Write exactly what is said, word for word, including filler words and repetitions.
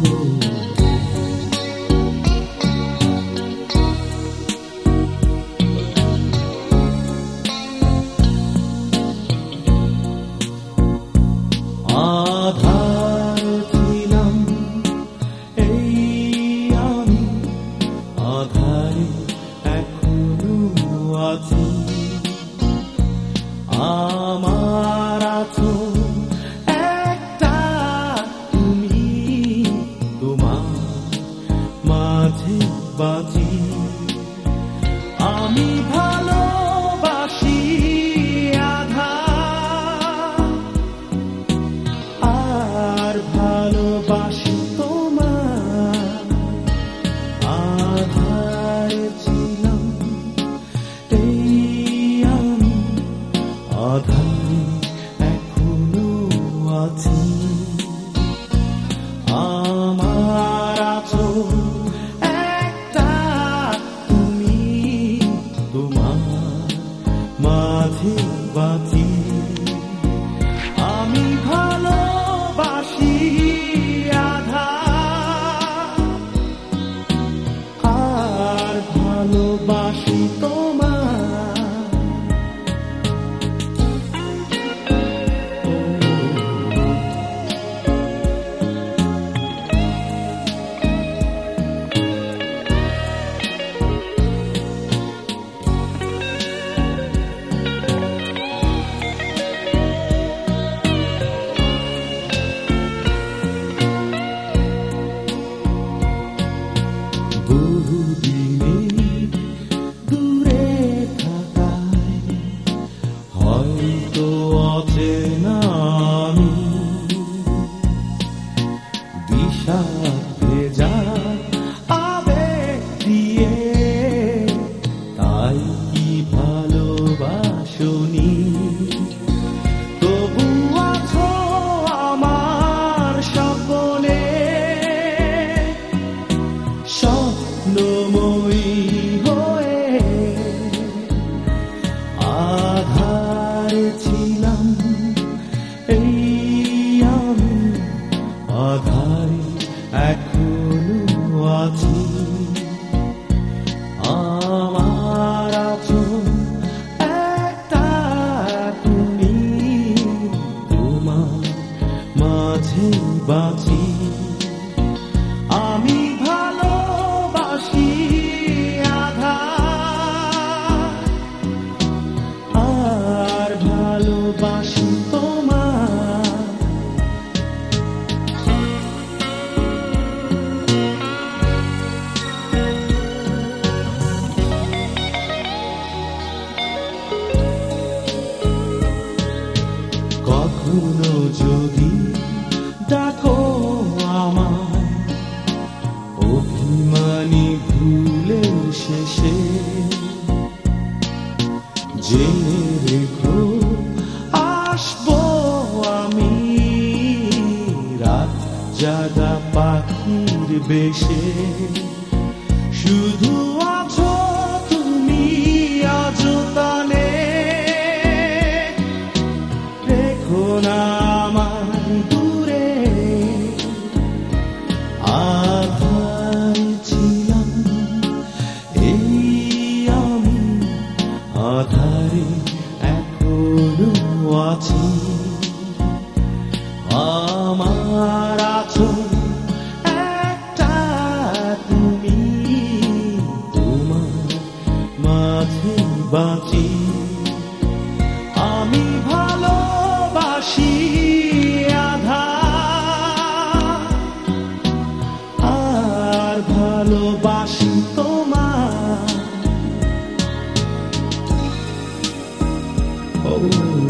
আধার ছিলাম এই আমি, আধারে এখনো আছি। আমার আছো একটা তুমি, তোমার মাঝে বাঁচি। আমি ভালোবাসি আর ভালোবাসি তোমার। আধার ছিলাম এই আমি, আধারে এখনো আছি। আমার আছো একটা তুমি, তোমার মাঝে বাঁচি। আমি ভালোবাসি আধার আর ভালোবাসি তোমার। বহুদিনে দূরে থাকায় হয়তো অচেনা আমি, বিষাদ ভেজা আবেগ দিয়ে তাই কি ভালোবাসনি। তবু আছো আমার স্বপ্নে, স্বপ্নময়ী হয়ে। আধারে ছিলাম এই আমি, আধারে এখনো আছি। আমার আছো একটা তুমি, তোমার মাঝে বাঁচি। আমি ভালোবাসি আধার আর ভালোবাসি তোমার। কখনো যদি ডাকো আমায় অভিমানী ভুলের শেষে, জেনে রেখো আসবো আমি রাত জাগা পাখির বেশে। শুধু আছো তুমি অযতনে, রেখো না আমায় দূরে। আধার ছিলাম এই আমি, আধারে এখনো আছি। আমার আছো একটা তুমি, তোমার মাঝে বাঁচি। আমি ভালোবাসি আধার আর ভালোবাসি তোমার। Oh